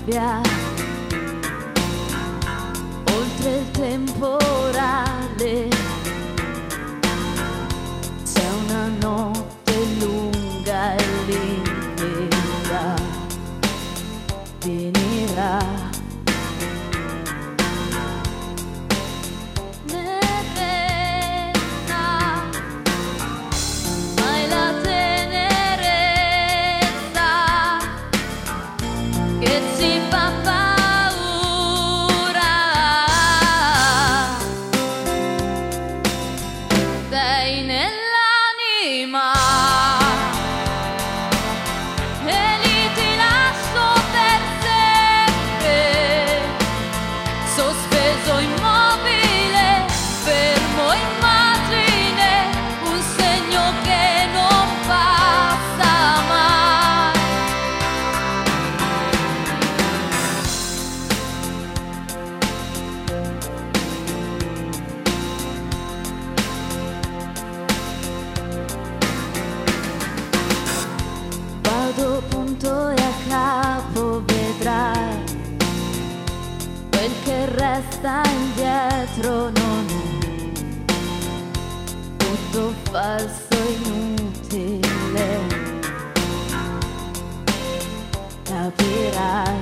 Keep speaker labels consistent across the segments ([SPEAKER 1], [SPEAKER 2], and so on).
[SPEAKER 1] nebbia, oltre il temporale. C'è una notte lunga e limpida, finirà.
[SPEAKER 2] Sospeso immobile, fermo immagine, un segno che non passa mai.
[SPEAKER 1] Vado punto e a capo, vedrai. Quel che resta indietro non è tutto falso e inutile. Capirai.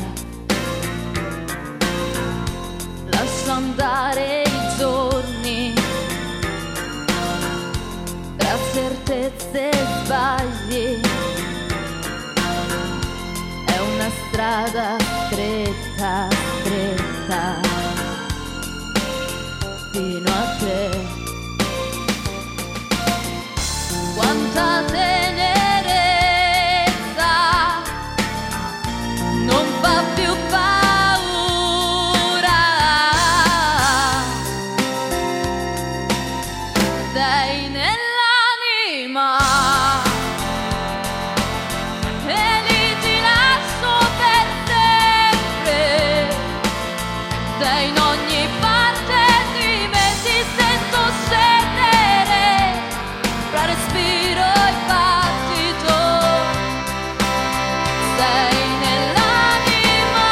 [SPEAKER 1] Lascia andare i giorni tra certezze e sbagli. È una strada stretta, stretta fino a te. Quanta tenerezza, non fa più paura. Sei nell'anima. In ogni parte di me ti sento scendere fra respiro e battito. Sei nell'anima.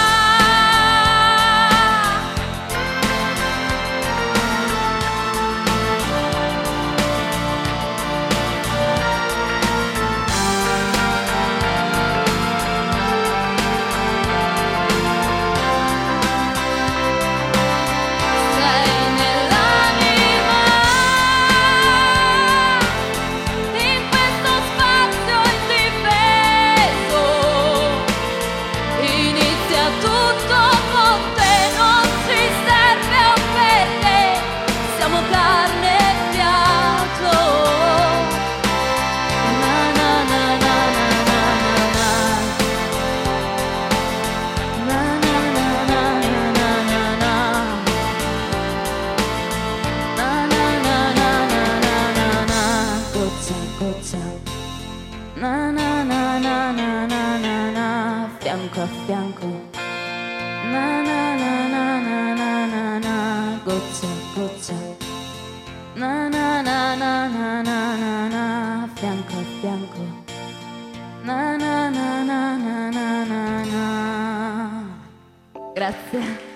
[SPEAKER 1] Na na na na na na na na, fianco a fianco. Na na na na na na na na, goccia a goccia. Na na na na na na na na, fianco a fianco. Na na na na na na na na. Grazie.